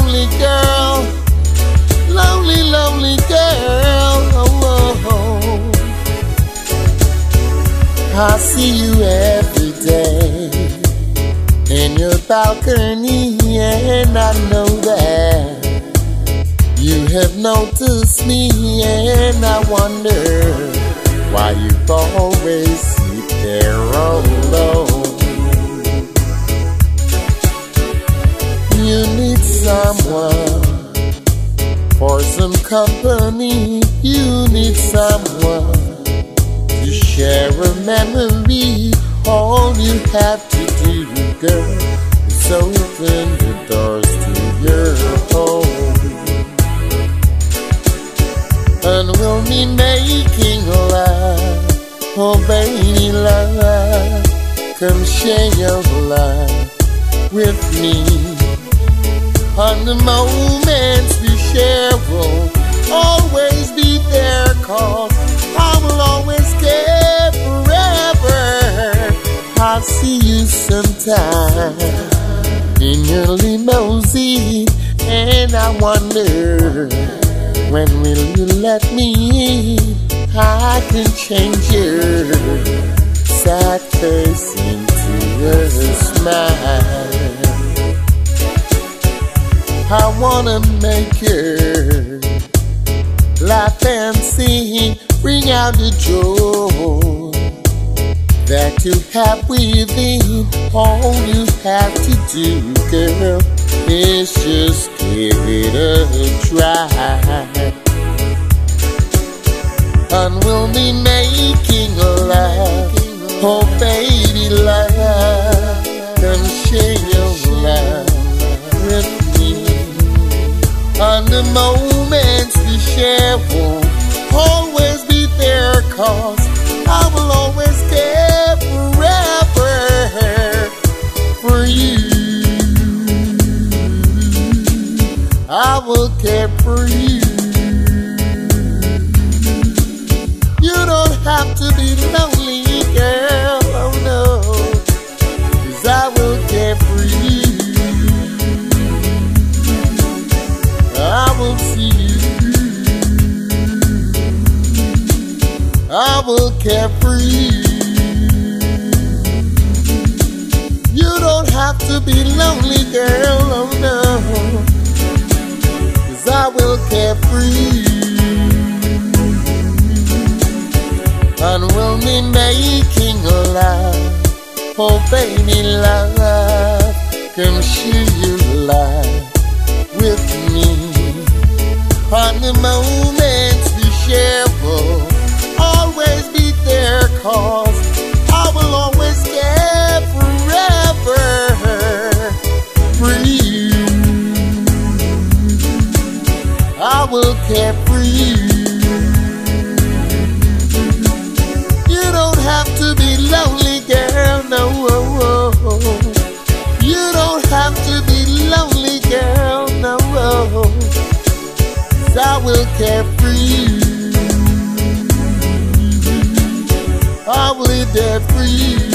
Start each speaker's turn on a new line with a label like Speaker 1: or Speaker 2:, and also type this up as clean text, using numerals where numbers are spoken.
Speaker 1: lonely girl, lonely, lonely girl. Oh, oh. I see you every day in your balcony, and I know that you have noticed me, and I wonder why you always sit there alone. You need someone for some company. You need someone to share a memory. All you have to do, girl, is open the doors to your home, and we'll be making love. Oh baby, love, come share your love with me. And the moments we share will always be there, 'cause I will always care forever. I'll see you sometime in your limousine, and I wonder, when will you let me in? I can change your sad face into a smile. I wanna make your laugh and sing, bring out the joy that you have within. All you have to do, girl, is just give it a try, and we'll be making love. Oh baby, love, come share your love with me. And the moments we share will always be there, 'cause I will always care forever for you. I will care for you. You don't have to be lonely, girl, oh no, 'cause I will care for you. I will see you. I will care for you. You don't have to be lonely, girl, oh no, 'cause I will care for you. And we'll be making love. Oh baby, love, come share your love with me. And the moments we share will always be there, 'cause I will always care forever for you. I will care for you. You don't have to be lonely, girl, no. You don't have to be lonely, girl, no. 'Cause I will care for you. I will be there for you.